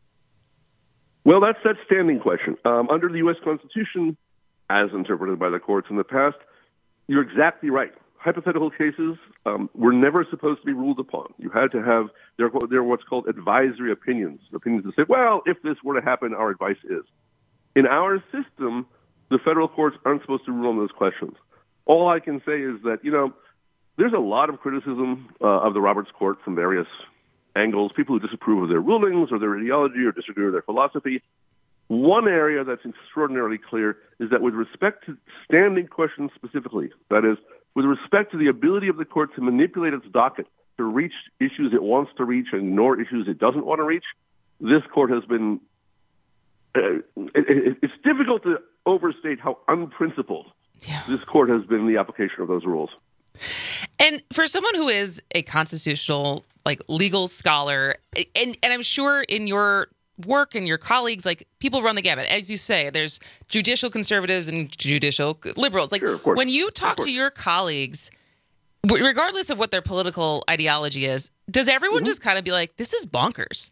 Well, that's that standing question. Under the U.S. Constitution, as interpreted by the courts in the past, you're exactly right. Hypothetical cases were never supposed to be ruled upon. You had to have, they're what's called advisory opinions that say, well, if this were to happen, our advice is. In our system, the federal courts aren't supposed to rule on those questions. All I can say is that, there's a lot of criticism of the Roberts Court from various angles, people who disapprove of their rulings or their ideology or disagree with their philosophy. One area that's extraordinarily clear is that with respect to standing questions specifically, that is, with respect to the ability of the court to manipulate its docket to reach issues it wants to reach and ignore issues it doesn't want to reach, this court has been, it's difficult to overstate how unprincipled this court has been in the application of those rules. And for someone who is a constitutional, legal scholar, and I'm sure in your work and your colleagues, people run the gamut. As you say, there's judicial conservatives and judicial liberals. Sure, of course. When you talk to your colleagues, regardless of what their political ideology is, does everyone just kind of be like, this is bonkers?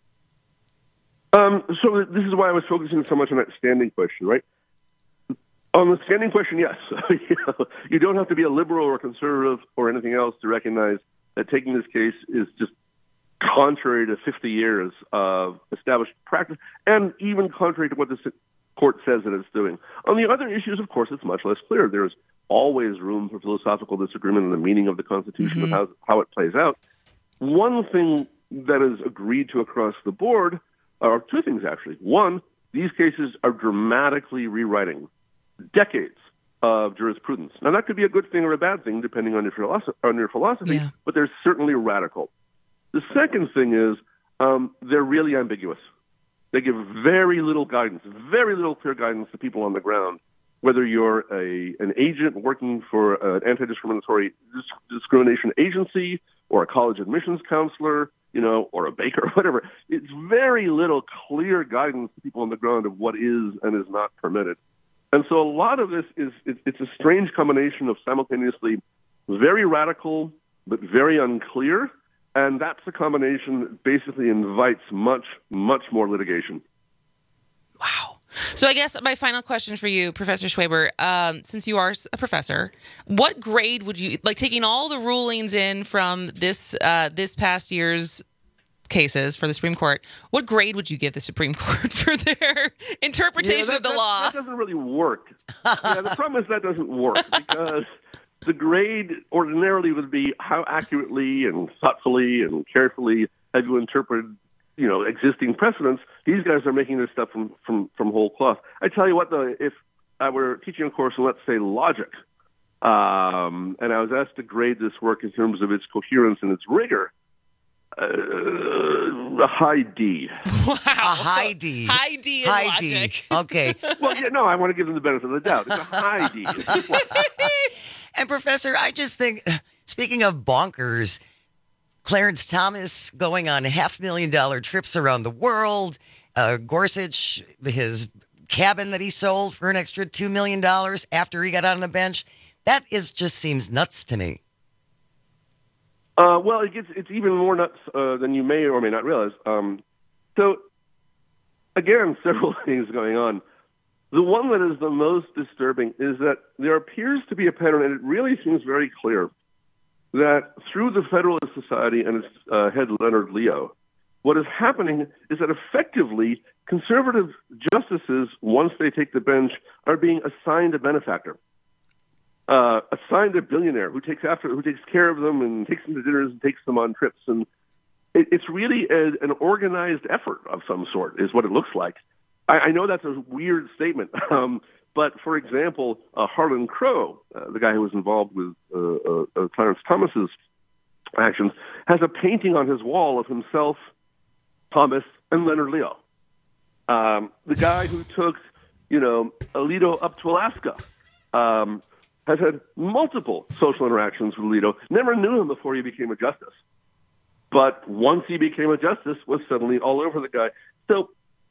So this is why I was focusing so much on that standing question, right? On the standing question, yes. You don't have to be a liberal or a conservative or anything else to recognize that taking this case is just contrary to 50 years of established practice, and even contrary to what the court says that it's doing. On the other issues, of course, it's much less clear. There's always room for philosophical disagreement on the meaning of the Constitution and how it plays out. One thing that is agreed to across the board are two things, actually. One, these cases are dramatically rewriting decades of jurisprudence. Now, that could be a good thing or a bad thing, depending on your philosophy, but they're certainly radical. The second thing is they're really ambiguous. They give very little guidance, very little clear guidance to people on the ground, whether you're an agent working for an anti-discriminatory discrimination agency or a college admissions counselor, or a baker or whatever. It's very little clear guidance to people on the ground of what is and is not permitted. And so a lot of this it's a strange combination of simultaneously very radical but very unclear, and that's a combination that basically invites much, much more litigation. Wow. So I guess my final question for you, Professor Schwaber, since you are a professor, what grade would you, taking all the rulings in from this past year's cases for the Supreme Court, what grade would you give the Supreme Court for their interpretation of the law? That doesn't really work. The problem is that doesn't work because the grade ordinarily would be how accurately and thoughtfully and carefully have you interpreted, existing precedents. These guys are making this stuff from whole cloth. I tell you what, though, if I were teaching a course in, let's say, logic, and I was asked to grade this work in terms of its coherence and its rigor, a high D. Wow. A high D. High D in logic. D. Okay. Well, I want to give them the benefit of the doubt. It's a high D. And, Professor, I just think, speaking of bonkers, Clarence Thomas going on $500,000 trips around the world, Gorsuch, his cabin that he sold for an extra $2 million after he got on the bench, that just seems nuts to me. Well, it's even more nuts than you may or may not realize. So, again, several things going on. The one that is the most disturbing is that there appears to be a pattern, and it really seems very clear, that through the Federalist Society and its head, Leonard Leo, what is happening is that effectively conservative justices, once they take the bench, are being assigned a benefactor. Assigned a billionaire who takes care of them and takes them to dinners and takes them on trips. And it's really an organized effort of some sort is what it looks like. I know that's a weird statement, but for example, Harlan Crow, the guy who was involved with Clarence Thomas's actions, has a painting on his wall of himself, Thomas, and Leonard Leo. The guy who took, Alito up to Alaska, has had multiple social interactions with Alito, never knew him before he became a justice. But once he became a justice, was suddenly all over the guy. So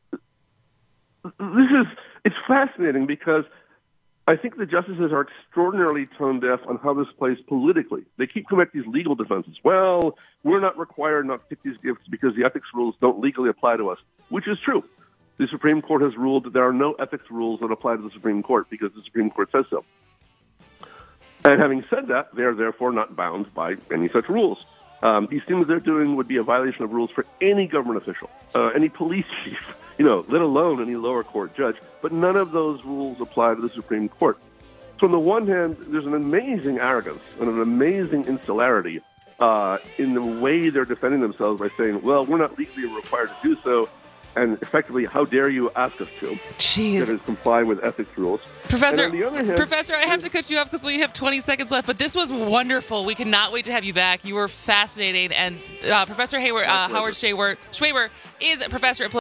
it's fascinating because I think the justices are extraordinarily tone deaf on how this plays politically. They keep coming up with these legal defenses. Well, we're not required not to take these gifts because the ethics rules don't legally apply to us, which is true. The Supreme Court has ruled that there are no ethics rules that apply to the Supreme Court because the Supreme Court says so. And having said that, they are therefore not bound by any such rules. These things they're doing would be a violation of rules for any government official, any police chief, let alone any lower court judge. But none of those rules apply to the Supreme Court. So on the one hand, there's an amazing arrogance and an amazing insularity in the way they're defending themselves by saying, well, we're not legally required to do so. And effectively, how dare you ask us to? Jeez. That is comply with ethics rules. Professor, and on the other hand, Professor, I have to cut you off because we have 20 seconds left, but this was wonderful. We cannot wait to have you back. You were fascinating. And Professor Howard Schwaber is a professor at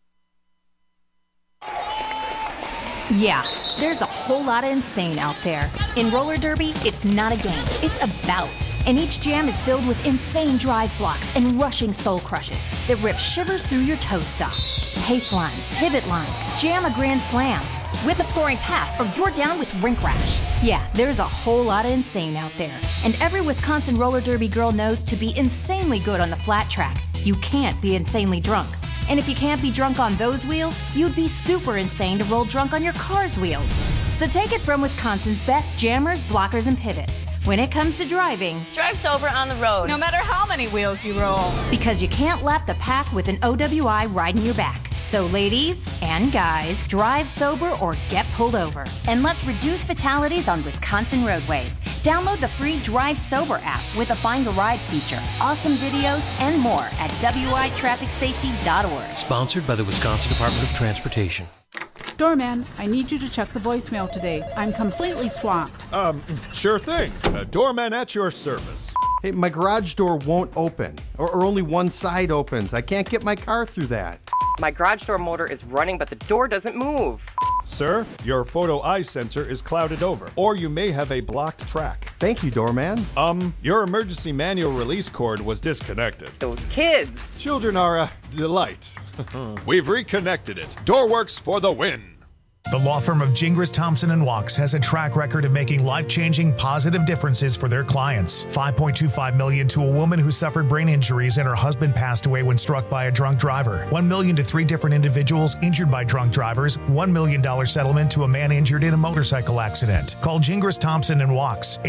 Yeah, there's a whole lot of insane out there. In roller derby, it's not a game, it's a bout. And each jam is filled with insane drive blocks and rushing soul crushes that rip shivers through your toe stops. Pace line, pivot line, jam a grand slam, whip a scoring pass, or you're down with rink rash. Yeah, there's a whole lot of insane out there. And every Wisconsin roller derby girl knows to be insanely good on the flat track, you can't be insanely drunk. And if you can't be drunk on those wheels, you'd be super insane to roll drunk on your car's wheels. So take it from Wisconsin's best jammers, blockers, and pivots. When it comes to driving, drive sober on the road, no matter how many wheels you roll. Because you can't lap the pack with an OWI riding your back. So ladies and guys, drive sober or get pulled over. And let's reduce fatalities on Wisconsin roadways. Download the free Drive Sober app with a Find a Ride feature, awesome videos, and more at witrafficsafety.org. Sponsored by the Wisconsin Department of Transportation. Doorman, I need you to check the voicemail today. I'm completely swamped. Sure thing. Doorman at your service. Hey, my garage door won't open, or only one side opens. I can't get my car through that. My garage door motor is running, but the door doesn't move. Sir, your photo eye sensor is clouded over, or you may have a blocked track. Thank you, doorman. Your emergency manual release cord was disconnected. Those kids. Children are a delight. We've reconnected it. Doorworks for the win. The law firm of Gingras, Thompson & Walks has a track record of making life-changing positive differences for their clients. $5.25 million to a woman who suffered brain injuries and her husband passed away when struck by a drunk driver. $1 million to 3 different individuals injured by drunk drivers. $1 million settlement to a man injured in a motorcycle accident. Call Gingras, Thompson & Walks,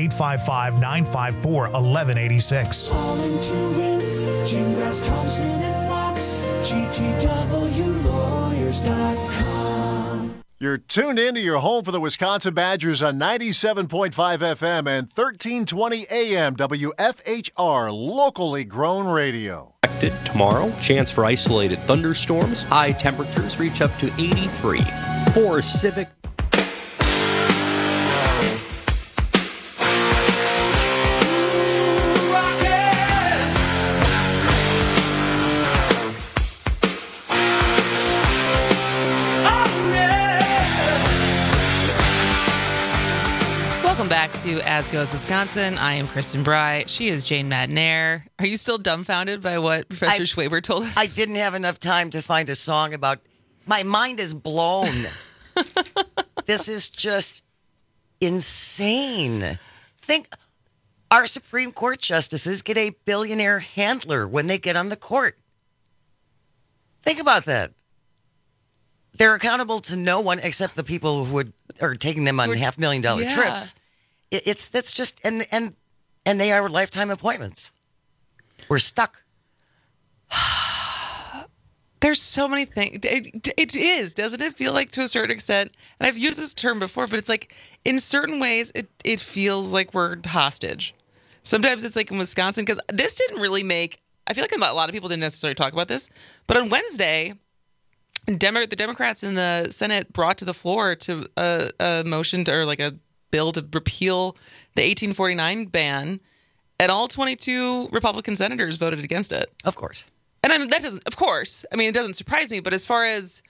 855-954-1186. Calling to win. Gingras, Thompson & Walks. GTWlawyers.com. You're tuned in to your home for the Wisconsin Badgers on 97.5 FM and 1320 AM WFHR, locally grown radio. Expected tomorrow. Chance for isolated thunderstorms. High temperatures reach up to 83. For Civic. Welcome back to As Goes Wisconsin. I am Kristen Bry. She is Jane Madnair. Are you still dumbfounded by what Professor Schwaber told us? I didn't have enough time to find a song about. My mind is blown. This is just insane. Think our Supreme Court justices get a billionaire handler when they get on the court. Think about that. They're accountable to no one except the people who are taking them on $500,000 trips. That's just and they are lifetime appointments. We're stuck. There's so many things. It is, doesn't it feel like to a certain extent? And I've used this term before, but it's like in certain ways it feels like we're hostage. Sometimes it's like in Wisconsin, because this didn't really make. I feel like a lot of people didn't necessarily talk about this, but on Wednesday, the Democrats in the Senate brought to the floor to a motion or like a bill to repeal the 1849 ban, and all 22 Republican senators voted against it. Of course. And I mean, that doesn't, of course, I mean, it doesn't surprise me, but as far as,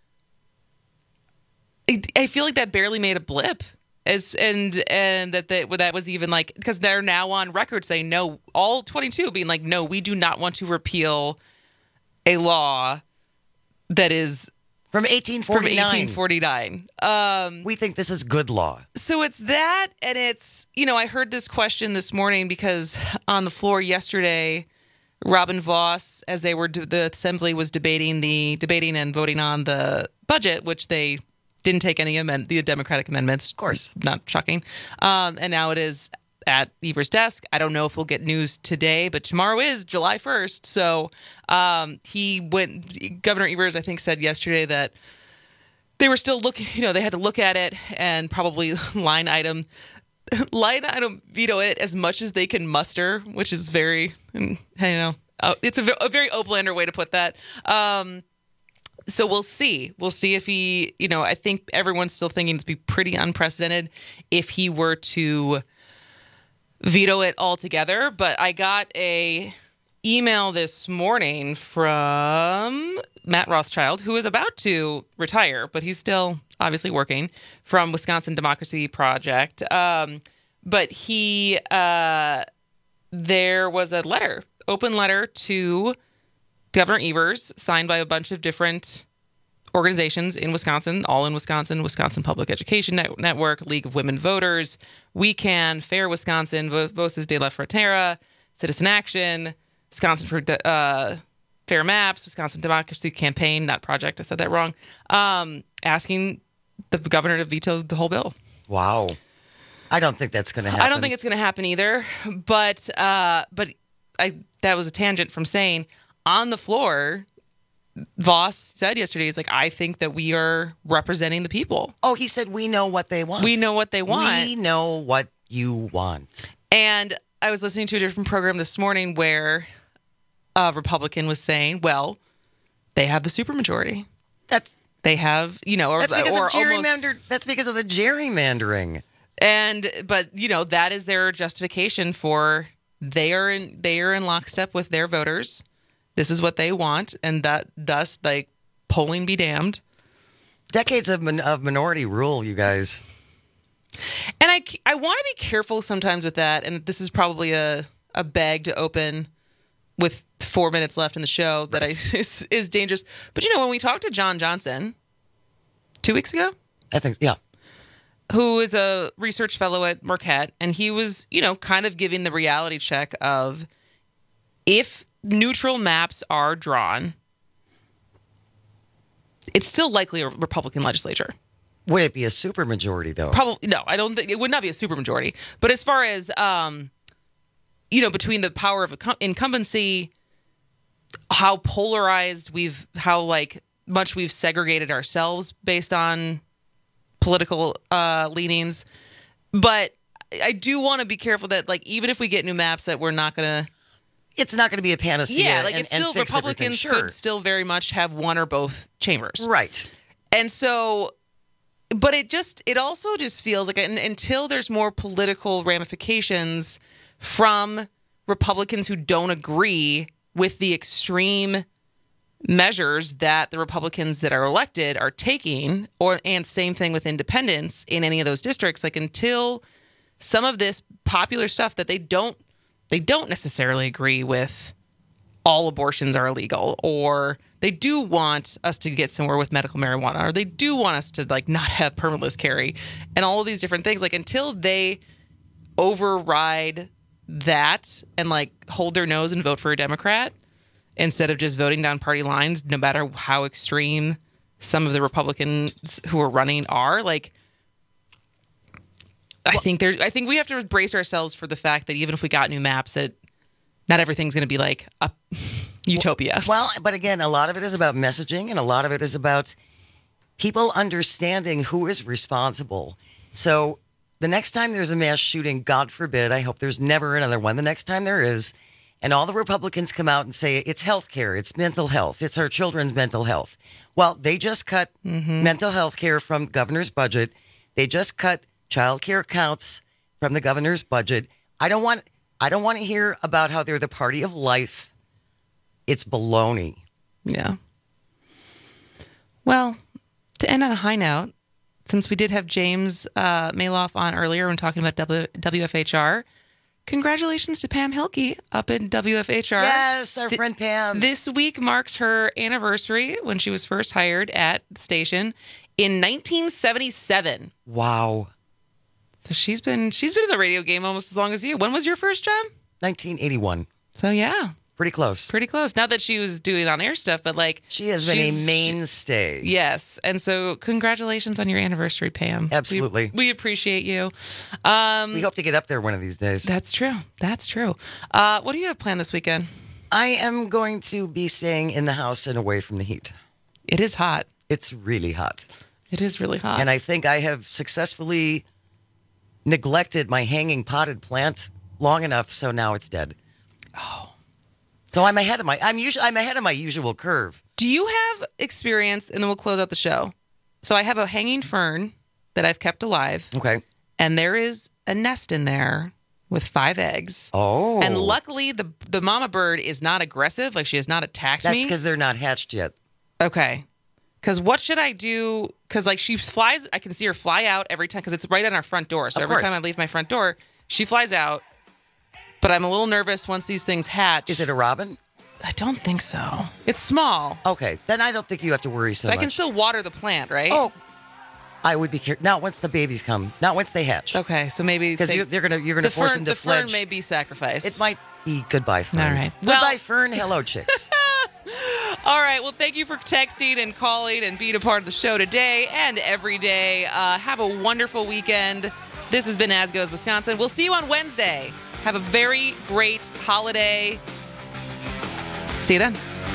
I feel like that barely made a blip. And that was even like, because they're now on record saying no, all 22 being like, no, we do not want to repeal a law that is from 1849. We think this is good law. So it's that, and it's, I heard this question this morning because on the floor yesterday, Robin Vos, as the Assembly was debating and voting on the budget, which they didn't take any the Democratic amendments. Of course. Not shocking. And now it is at Evers' desk. I don't know if we'll get news today, but tomorrow is July 1st. So Governor Evers, I think, said yesterday that they were still looking, they had to look at it and probably line item veto it as much as they can muster, which is very, it's a very Oplander way to put that. So we'll see. We'll see if he, I think everyone's still thinking it'd be pretty unprecedented if he were to veto it altogether. But I got a email this morning from Matt Rothschild, who is about to retire, but he's still obviously working, from Wisconsin Democracy Project. But there was a open letter to Governor Evers, signed by a bunch of different organizations in Wisconsin, all in Wisconsin: Wisconsin Public Education Network, League of Women Voters, We Can, Fair Wisconsin, Voces de la Frontera, Citizen Action, Wisconsin for Fair Maps, Wisconsin Democracy Campaign, not project, I said that wrong, asking the governor to veto the whole bill. Wow. I don't think that's going to happen. I don't think it's going to happen either, but that was a tangent from saying on the floor, Vos said yesterday, he's like, I think that we are representing the people. Oh, he said, we know what they want. We know what they want. We know what you want. And I was listening to a different program this morning where a Republican was saying, well, they have the supermajority. That's because of gerrymander. That's because of the gerrymandering. But that is their justification for they are in lockstep with their voters. This is what they want, and that thus, like, polling be damned. Decades of minority rule, you guys. And I want to be careful sometimes with that, and this is probably a bag to open with 4 minutes left in the show that is dangerous. But, when we talked to John Johnson 2 weeks ago? I think, yeah. Who is a research fellow at Marquette, and he was, kind of giving the reality check of if neutral maps are drawn, it's still likely a Republican legislature. Would it be a supermajority, though? Probably no. I don't think it would not be a supermajority. But as far as between the power of incumbency, how polarized how much we've segregated ourselves based on political leanings. But I do want to be careful that even if we get new maps, that we're not going to. It's not going to be a panacea. Yeah, it's still Republicans could still very much have one or both chambers. Right. And so. But it also just feels like until there's more political ramifications from Republicans who don't agree with the extreme measures that the Republicans that are elected are taking, and same thing with independents in any of those districts, until some of this popular stuff that they don't necessarily agree with, all abortions are illegal, or they do want us to get somewhere with medical marijuana, or they do want us to not have permitless carry, and all of these different things. Until they override that and hold their nose and vote for a Democrat instead of just voting down party lines, no matter how extreme some of the Republicans who are running are, I think we have to brace ourselves for the fact that even if we got new maps, that not everything's going to be a utopia. Well, but again, a lot of it is about messaging, and a lot of it is about people understanding who is responsible. So the next time there's a mass shooting, God forbid, I hope there's never another one. The next time there is, and all the Republicans come out and say it's health care, it's mental health, it's our children's mental health. Well, they just cut mental health care from governor's budget. They just cut child care counts from the governor's budget. I don't want to hear about how they're the party of life. It's baloney. Yeah. Well, to end on a high note, since we did have James Maloff on earlier when talking about WFHR, congratulations to Pam Hilke up in WFHR. Yes, our friend Pam. This week marks her anniversary when she was first hired at the station in 1977. Wow. So she's been in the radio game almost as long as you. When was your first job? 1981. So yeah. Pretty close. Pretty close. Not that she was doing on-air stuff, but she has been a mainstay. Yes. And so congratulations on your anniversary, Pam. Absolutely. We appreciate you. We hope to get up there one of these days. That's true. What do you have planned this weekend? I am going to be staying in the house and away from the heat. It is hot. It's really hot. It is really hot. And I think I have successfully neglected my hanging potted plant long enough, so now it's dead. Oh. So I'm ahead of my usual curve. Do you have experience, and then we'll close out the show. So I have a hanging fern that I've kept alive. Okay. And there is a nest in there with 5 eggs. Oh. And luckily the mama bird is not aggressive, she has not attacked me. That's because they're not hatched yet. Okay. Because what should I do? Because she flies, I can see her fly out every time, because it's right on our front door. So every time I leave my front door, she flies out. But I'm a little nervous once these things hatch. Is it a robin? I don't think so. It's small. Okay, then I don't think you have to worry so much. I can still water the plant, right? Oh, I would be careful. Not once the babies come. Not once they hatch. Okay, so maybe because you're gonna force them to fledge. The fern may be sacrificed. It might be goodbye fern. All right. Goodbye fern. Hello chicks. All right. Well, thank you for texting and calling and being a part of the show today and every day. Have a wonderful weekend. This has been As Goes Wisconsin. We'll see you on Wednesday. Have a very great holiday. See you then.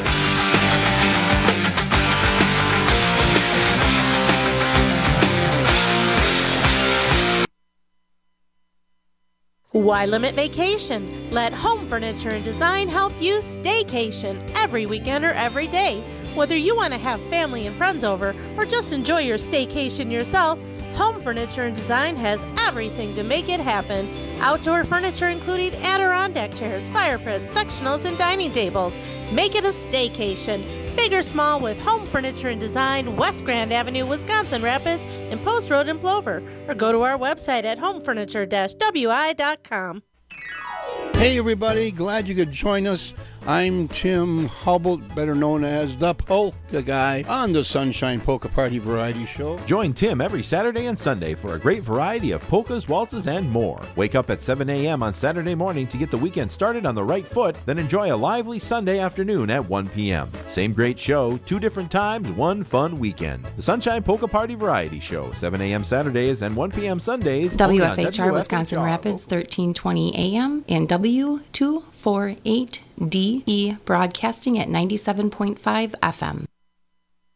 Why limit vacation? Let Home Furniture and Design help you staycation every weekend or every day. Whether you want to have family and friends over or just enjoy your staycation yourself, Home Furniture and Design has everything to make it happen. Outdoor furniture including Adirondack chairs, fire pits, sectionals, and dining tables. Make it a staycation. Big or small, with Home Furniture and Design, West Grand Avenue, Wisconsin Rapids, and Post Road in Plover. Or go to our website at homefurniture-wi.com. Hey everybody, glad you could join us. I'm Tim Hubble, better known as the Polka Guy, on the Sunshine Polka Party Variety Show. Join Tim every Saturday and Sunday for a great variety of polkas, waltzes, and more. Wake up at 7 a.m. on Saturday morning to get the weekend started on the right foot, then enjoy a lively Sunday afternoon at 1 p.m. Same great show, 2 different times, one fun weekend. The Sunshine Polka Party Variety Show, 7 a.m. Saturdays and 1 p.m. Sundays. WFHR Wisconsin Rapids, 1320 a.m. and W248DE broadcasting at 97.5 FM.